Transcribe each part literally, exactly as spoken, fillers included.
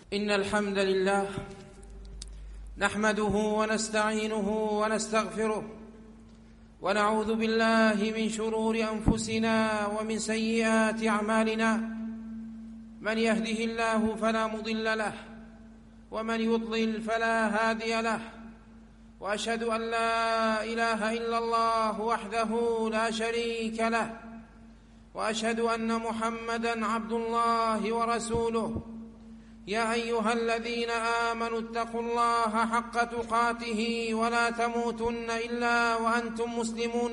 إن الحمد لله نحمده ونستعينه ونستغفره ونعوذ بالله من شرور أنفسنا ومن سيئات أعمالنا. من يهده الله فلا مضل له ومن يضلل فلا هادي له، وأشهد أن لا إله إلا الله وحده لا شريك له، وأشهد أن محمدًا عبد الله ورسوله. يا أيها الذين آمنوا اتقوا الله حق تقاته ولا تموتن إلا وأنتم مسلمون.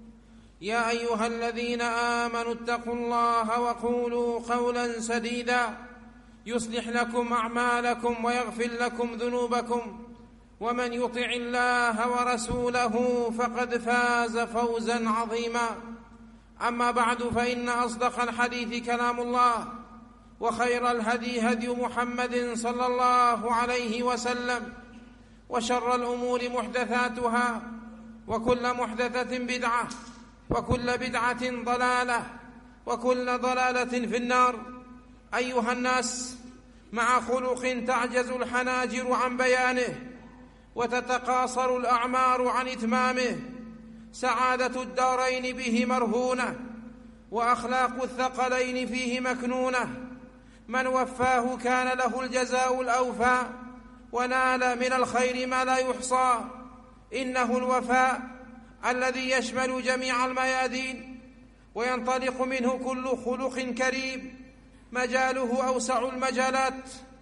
يا أيها الذين آمنوا اتقوا الله وقولوا قولا سديدا يصلح لكم أعمالكم ويغفر لكم ذنوبكم، ومن يطع الله ورسوله فقد فاز فوزا عظيما. أما بعد، فإن أصدق الحديث كلام الله، وخير الهدي هدي محمد صلى الله عليه وسلم، وشر الأمور محدثاتها، وكل محدثة بدعة، وكل بدعة ضلالة، وكل ضلالة في النار. أيها الناس، مع خلق تعجز الحناجر عن بيانه وتتقاصر الأعمار عن إتمامه، سعادة الدارين به مرهونة، وأخلاق الثقلين فيه مكنونة. من وفاه كان له الجزاء الأوفى، ونال من الخير ما لا يحصى. إنه الوفاء الذي يشمل جميع الميادين، وينطلق منه كل خلق كريم، مجاله أوسع المجالات،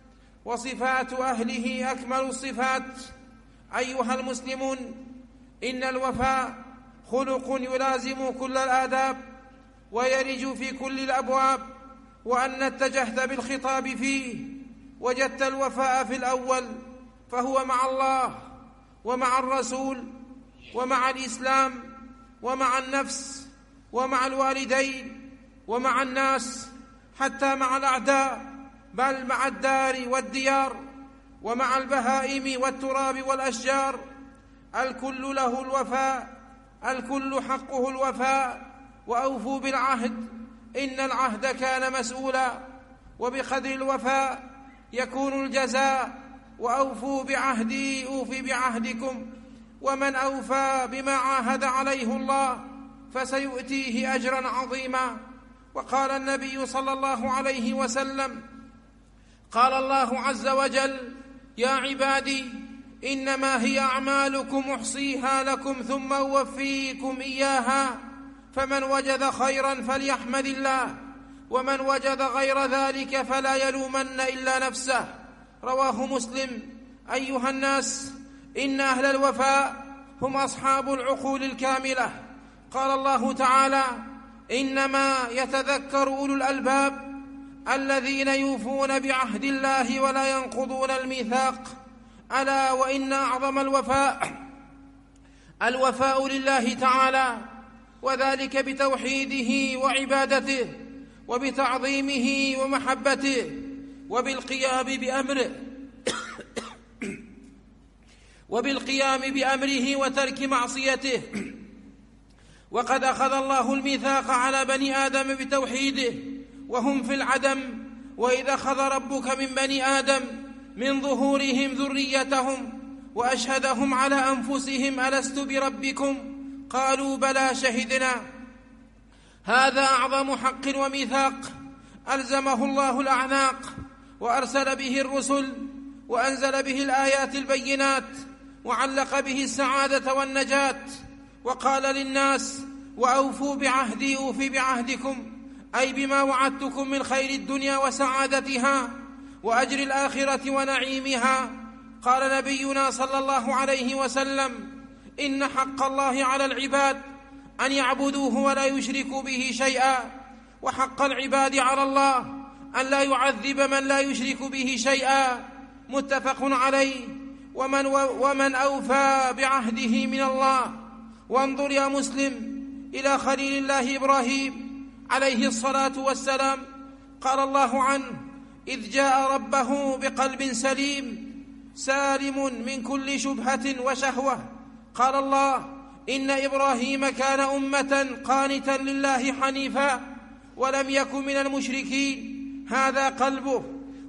وصفات أهله أكمل الصفات. أيها المسلمون، إن الوفاء خلق يلازم كل الآداب ويرج في كل الأبواب، وأن اتجهت بالخطاب فيه وجدت الوفاء في الأول، فهو مع الله ومع الرسول ومع الإسلام ومع النفس ومع الوالدين ومع الناس، حتى مع الأعداء، بل مع الدار والديار، ومع البهائم والتراب والأشجار. الكل له الوفاء، الكل حقه الوفاء. وأوفوا بالعهد، إن العهد كان مسؤولا، وبقدر الوفاء يكون الجزاء. وأوفوا بعهدي أوف بعهدكم، ومن أوفى بما عاهد عليه الله فسيؤتيه أجرا عظيما. وقال النبي صلى الله عليه وسلم: قال الله عز وجل: يا عبادي إنما هي أعمالكم أحصيها لكم ثم أوفيكم إياها، فمن وجد خيرا فليحمد الله، ومن وجد غير ذلك فلا يلومن إلا نفسه. رواه مسلم. أيها الناس، إن أهل الوفاء هم أصحاب العقول الكاملة. قال الله تعالى: إنما يتذكر أولو الألباب الذين يوفون بعهد الله ولا ينقضون الميثاق. ألا وإن أعظم الوفاء الوفاء لله تعالى، وذلك بتوحيده وعبادته، وبتعظيمه ومحبته، وبالقيام بأمره وبالقيام بأمره وترك معصيته. وقد أخذ الله الميثاق على بني آدم بتوحيده وهم في العدم. وإذا أخذ ربك من بني آدم من ظهورهم ذريتهم وأشهدهم على أنفسهم ألست بربكم قالوا بلى شهدنا. هذا أعظم حق وميثاق ألزمه الله الأعناق، وأرسل به الرسل، وأنزل به الآيات البينات، وعلق به السعادة والنجاة. وقال للناس: وأوفوا بعهدي أوف بعهدكم، أي بما وعدتكم من خير الدنيا وسعادتها وأجر الآخرة ونعيمها. قال نبينا صلى الله عليه وسلم: إن حق الله على العباد أن يعبدوه ولا يشركوا به شيئا، وحق العباد على الله أن لا يعذب من لا يشرك به شيئا. متفق عليه. ومن, ومن أوفى بعهده من الله. وانظر يا مسلم إلى خليل الله إبراهيم عليه الصلاة والسلام. قال الله عنه: إذ جاء ربه بقلب سليم سالم من كل شبهة وشهوة. قال الله: إن إبراهيم كان أمة قانتا لله حنيفا ولم يكن من المشركين. هذا قلبه.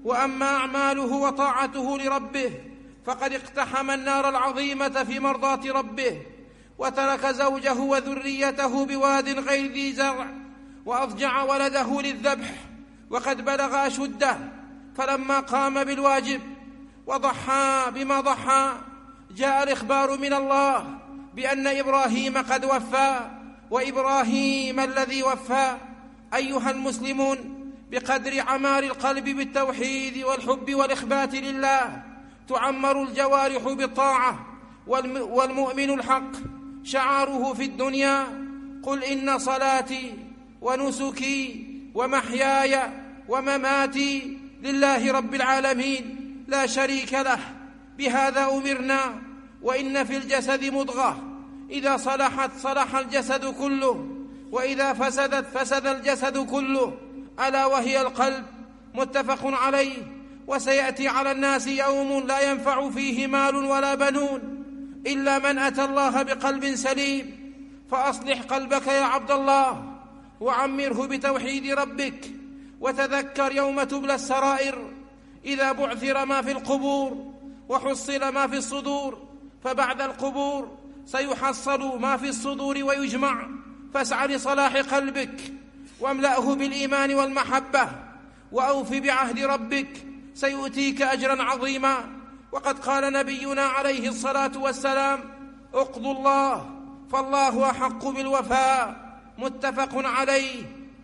وأما أعماله وطاعته لربه فقد اقتحم النار العظيمة في مرضاة ربه، وترك زوجه وذريته بواد غير ذي زرع، وأضجع ولده للذبح وقد بلغ أشده، فلما قام بالواجب وضحى بما ضحى جاء الإخبار من الله بأن إبراهيم قد وفى، وإبراهيم الذي وفى. أيها المسلمون، بقدر عمار القلب بالتوحيد والحب والإخبات لله تعمر الجوارح بالطاعة، والمؤمن الحق شعاره في الدنيا قل إن صلاتي ونسكي ومحياي ومماتي لله رب العالمين لا شريك له، بهذا أمرنا. وإن في الجسد مضغة إذا صلحت صلح الجسد كله، وإذا فسدت فسد الجسد كله، ألا وهي القلب، متفق عليه. وسيأتي على الناس يوم لا ينفع فيه مال ولا بنون إلا من أتى الله بقلب سليم، فأصلح قلبك يا عبد الله وعمره بتوحيد ربك، وتذكر يوم تبلى السرائر إذا بعثر ما في القبور وحصل ما في الصدور، فبعد القبور سيحصل ما في الصدور ويجمع، فاسع لصلاح قلبك واملأه بالإيمان والمحبة، وأوف بعهد ربك سيؤتيك أجرا عظيما. وقد قال نبينا عليه الصلاة والسلام: اقضوا الله فالله أحق بالوفاء، متفق عليه.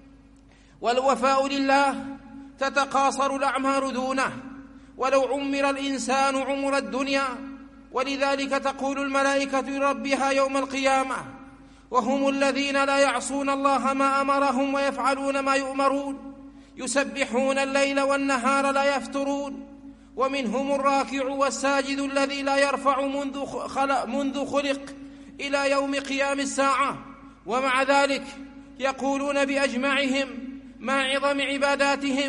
والوفاء لله تتقاصر الأعمار دونه، ولو عمر الإنسان عمر الدنيا. ولذلك تقول الملائكة لربها يوم القيامة: وهم الذين لا يعصون الله ما أمرهم ويفعلون ما يؤمرون، يسبحون الليل والنهار لا يفترون، ومنهم الراكع والساجد الذي لا يرفع منذ خلق, منذ خلق إلى يوم قيام الساعة. ومع ذلك يقولون بأجمعهم مع عظم عباداتهم: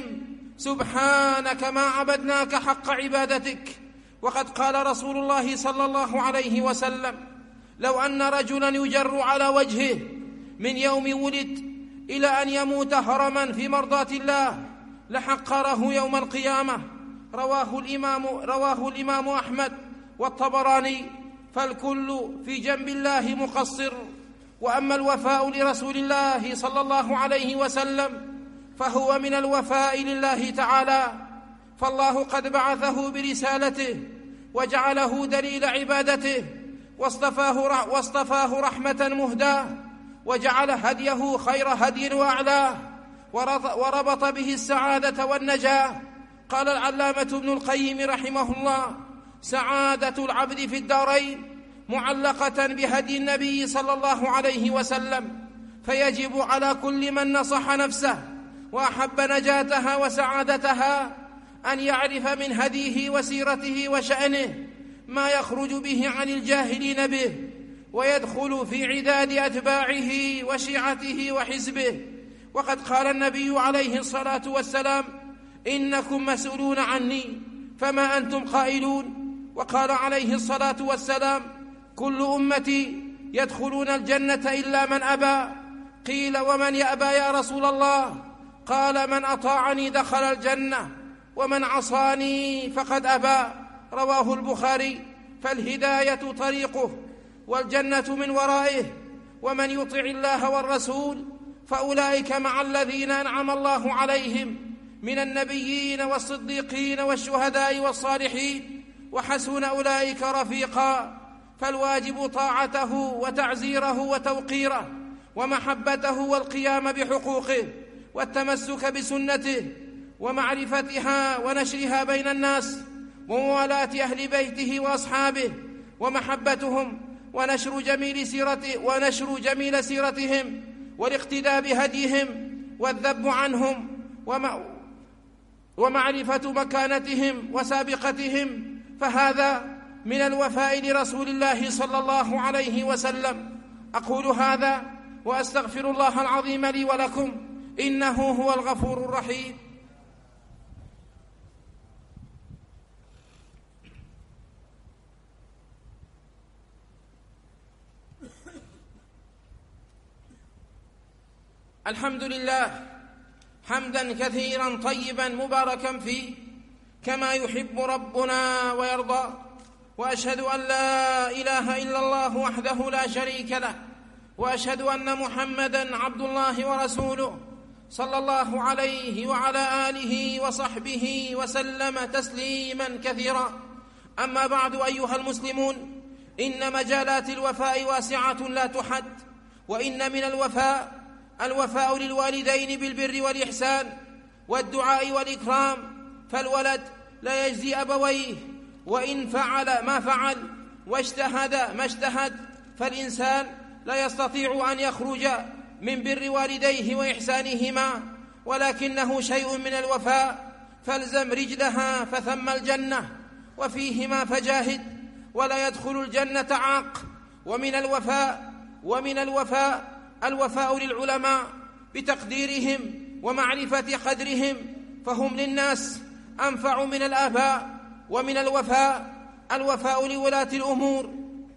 سبحانك ما عبدناك حق عبادتك. وقد قال رسول الله صلى الله عليه وسلم: لو أن رجلا يجر على وجهه من يوم ولد إلى أن يموت هرما في مرضاة الله لحقره يوم القيامة. رواه الإمام, رواه الإمام أحمد والطبراني. فالكل في جنب الله مقصر. وأما الوفاء لرسول الله صلى الله عليه وسلم فهو من الوفاء لله تعالى، فالله قد بعثه برسالته وجعله دليل عبادته، واصطفاه, واصطفاه رحمة مهداة، وجعل هديه خير هدي وأعلاه، وربط به السعادة والنجاة. قال العلامة ابن القيم رحمه الله: سعادة العبد في الدارين معلقة بهدي النبي صلى الله عليه وسلم، فيجب على كل من نصح نفسه وأحب نجاتها وسعادتها أن يعرف من هديه وسيرته وشأنه ما يخرج به عن الجاهلين به، ويدخل في عداد أتباعه وشيعته وحزبه. وقد قال النبي عليه الصلاة والسلام: إنكم مسؤولون عني فما أنتم قائلون. وقال عليه الصلاة والسلام: كل أمتي يدخلون الجنة إلا من أبى. قيل: ومن يأبى يا رسول الله؟ قال: من أطاعني دخل الجنة، ومن عصاني فقد أبى. رواه البخاري. فالهداية طريقه والجنة من ورائه، ومن يطع الله والرسول فأولئك مع الذين أنعم الله عليهم من النبيين والصديقين والشهداء والصالحين، وحسن أولئك رفيقا. فالواجب طاعته وتعزيره وتوقيره ومحبته والقيام بحقوقه والتمسك بسنته ومعرفتها ونشرها بين الناس، وموالاة أهل بيته وأصحابه ومحبتهم، ونشر جميل سيرته ونشر جميل سيرتهم والاقتداء بهديهم والذب عنهم ومعرفة مكانتهم وسابقتهم، فهذا من الوفاء لرسول الله صلى الله عليه وسلم. أقول هذا وأستغفر الله العظيم لي ولكم، إنه هو الغفور الرحيم. الحمد لله حمدا كثيرا طيبا مباركا فيه، كما يحب ربنا ويرضى، وأشهد أن لا إله إلا الله وحده لا شريك له، وأشهد أن محمدًا عبد الله ورسوله صلى الله عليه وعلى آله وصحبه وسلم تسليمًا كثيرًا. أما بعد، أيها المسلمون، إن مجالات الوفاء واسعة لا تحد، وإن من الوفاء الوفاء للوالدين بالبر والإحسان والدعاء والإكرام، فالولد لا يجزي أبويه وإن فعل ما فعل واجتهد ما اجتهد، فالإنسان لا يستطيع أن يخرج من بر والديه وإحسانهما، ولكنه شيء من الوفاء. فالزم رجلها فثم الجنة، وفيهما فجاهد، ولا يدخل الجنة عاق. ومن الوفاء ومن الوفاء الوفاء للعلماء بتقديرهم ومعرفة قدرهم، فهم للناس أنفع من الآباء. ومن الوفاء الوفاء لولاة الأمور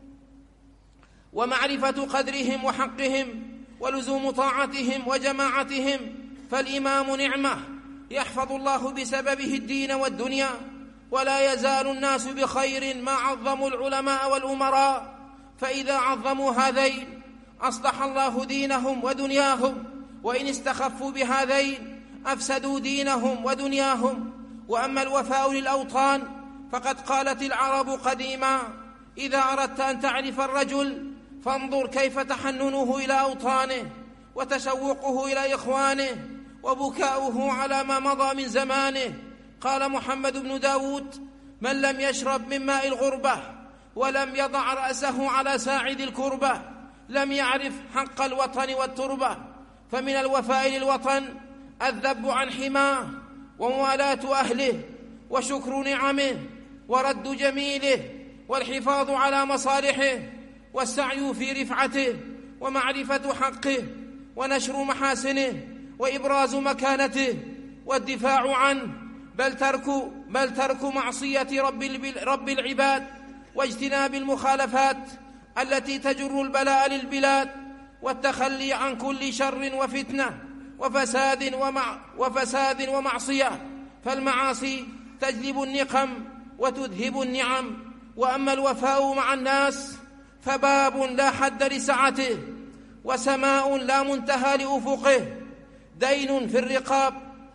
ومعرفة قدرهم وحقهم ولزوم طاعتهم وجماعتهم، فالإمام نعمة يحفظ الله بسببه الدين والدنيا، ولا يزال الناس بخير ما عظموا العلماء والأمراء، فإذا عظموا هذين أصلح الله دينهم ودنياهم، وإن استخفوا بهذين أفسدوا دينهم ودنياهم. وأما الوفاء للأوطان فقد قالت العرب قديما: إذا أردت أن تعرف الرجل فانظر كيف تحننه إلى أوطانه، وتشوقه إلى إخوانه، وبكاؤه على ما مضى من زمانه. قال محمد بن داود: من لم يشرب من ماء الغربة ولم يضع رأسه على ساعد الكربة لم يعرف حق الوطن والتربة. فمن الوفاء للوطن الذب عن حماه، وموالاة أهله، وشكر نعمه، ورد جميله، والحفاظ على مصالحه، والسعي في رفعته، ومعرفة حقه، ونشر محاسنه، وإبراز مكانته، والدفاع عنه، بل ترك, بل ترك معصية رب, رب العباد، واجتناب المخالفات التي تجر البلاء للبلاد، والتخلي عن كل شر وفتنة وفساد, ومع وفساد ومعصية، فالمعاصي تجلب النقم وتذهب النعم. وأما الوفاء مع الناس فباب لا حد لسعته، وسماء لا منتهى لأفقه، دين في الرقاب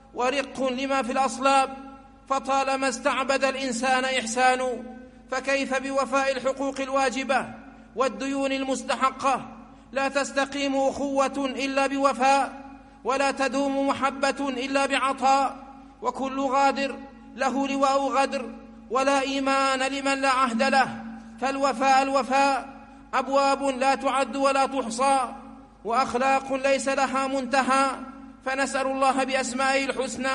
ورق لما في الأصلاب، فطالما استعبد الإنسان إحسان، فكيف بوفاء الحقوق الواجبة والديون المستحقة؟ لا تستقيم أخوة إلا بوفاء، ولا تدوم محبة إلا بعطاء، وكل غادر له لواء غدر، ولا إيمان لمن لا عهد له. فالوفاء الوفاء أبواب لا تعد ولا تحصى، وأخلاق ليس لها منتهى. فنسأل الله بأسمائه الحسنى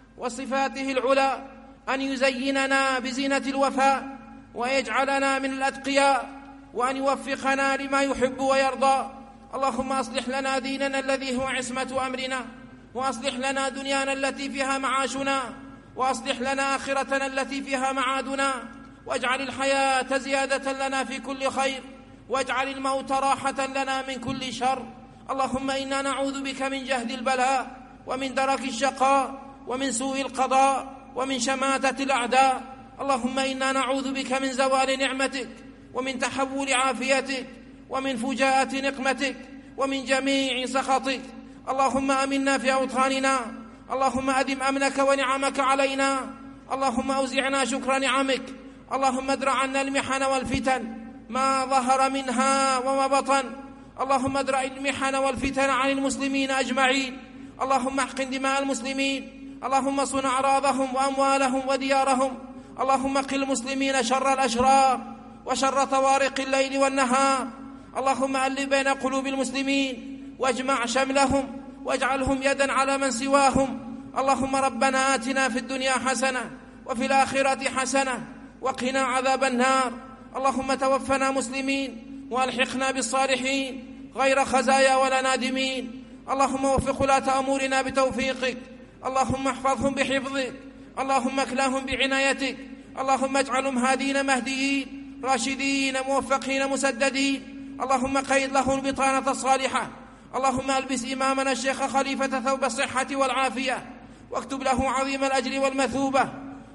وصفاته العلى أن يزيننا بزينة الوفاء، ويجعلنا من الأتقياء، وأن يوفقنا لما يحب ويرضى. اللهم أصلح لنا ديننا الذي هو عصمة أمرنا، وأصلح لنا دنيانا التي فيها معاشنا، وأصلح لنا آخرتنا التي فيها معادنا، واجعل الحياة زيادة لنا في كل خير، واجعل الموت راحة لنا من كل شر. اللهم إنا نعوذ بك من جهد البلاء، ومن درك الشقاء، ومن سوء القضاء، ومن شماتة الأعداء. اللهم إنا نعوذ بك من زوال نعمتك، ومن تحول عافيتك، ومن فجاءة نقمتك، ومن جميع سخطك. اللهم أمنا في أوطاننا، اللهم أدم أمنك ونعمك علينا، اللهم أوزعنا شكر نعمك. اللهم ادرع عنا المحن والفتن ما ظهر منها وما بطن. اللهم ادرع المحن والفتن عن المسلمين أجمعين. اللهم احقن دماء المسلمين، اللهم صن أعراضهم وأموالهم وديارهم. اللهم قل المسلمين شر الأشرار وشر طوارق الليل والنهار. اللهم ألف بين قلوب المسلمين واجمع شملهم، واجعلهم يدا على من سواهم. اللهم ربنا آتنا في الدنيا حسنة وفي الآخرة حسنة وقنا عذاب النار. اللهم توفنا مسلمين وألحقنا بالصالحين غير خزايا ولا نادمين. اللهم وفق ولاة أمورنا بتوفيقك، اللهم احفظهم بحفظك، اللهم اكلاهم بعنايتك. اللهم اجعلهم هادين مهديين راشدين موفقين مسددين. اللهم قيد لهم البطانة الصالحة. اللهم ألبس إمامنا الشيخ خليفة ثوب الصحة والعافية، واكتب له عظيم الأجر والمثوبة.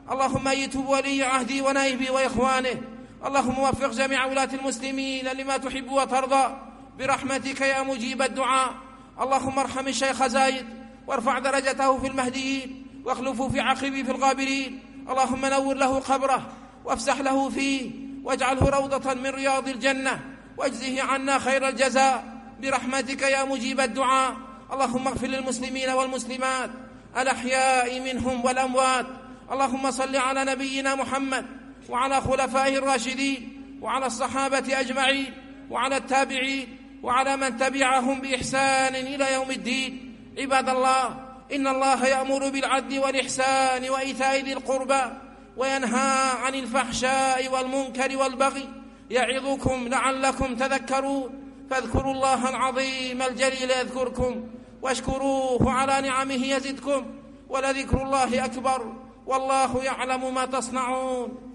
اللهم أيده بولي عهدي ونائبي وإخوانه. اللهم وفق جميع ولاة المسلمين لما تحب وترضى برحمتك يا مجيب الدعاء. اللهم ارحم الشيخ زايد وارفع درجته في المهديين واخلفه في عقبه في الغابرين. اللهم نور له قبره وافسح له فيه واجعله روضة من رياض الجنة واجزه عنا خير الجزاء برحمتك يا مجيب الدعاء. اللهم اغفر للمسلمين والمسلمات الأحياء منهم والأموات. اللهم صل على نبينا محمد وعلى خلفائه الراشدين وعلى الصحابة أجمعين وعلى التابعين وعلى من تبعهم بإحسان إلى يوم الدين. عباد الله، إن الله يأمر بالعدل والإحسان وإيتاء ذي القربى وينهى عن الفحشاء والمنكر والبغي يعظكم لعلكم تذكرون. فاذكروا الله العظيم الجليل يذكركم واشكروه على نعمه يزدكم ولذكر الله أكبر والله يعلم ما تصنعون.